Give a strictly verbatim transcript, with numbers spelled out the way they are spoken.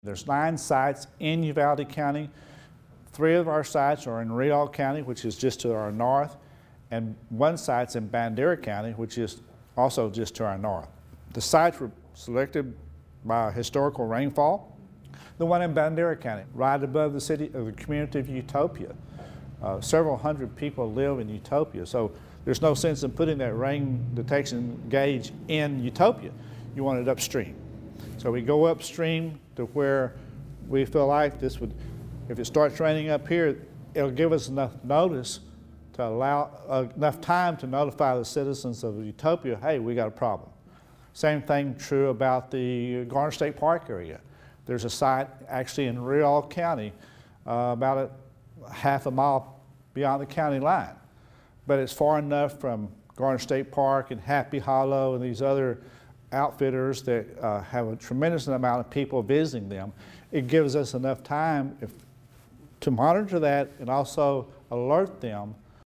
There's nine sites in Uvalde County. Three of our sites are in Riall County, which is just to our north, and one site's in Bandera County, which is also just to our north. The sites were selected by historical rainfall. The one in Bandera County, right above the city of the community of Utopia. Uh, several hundred people live in Utopia, so there's no sense in putting that rain detection gauge in Utopia. You want it upstream. So we go upstream to where we feel like this would, if it starts raining up here, it'll give us enough notice to allow uh, enough time to notify the citizens of Utopia, hey, we got a problem. Same thing true about the Garner State Park area. There's a site actually in Riall County, uh, about a half a mile beyond the county line. But it's far enough from Garner State Park and Happy Hollow and these other outfitters that uh, have a tremendous amount of people visiting them. It gives us enough time if, to monitor that and also alert them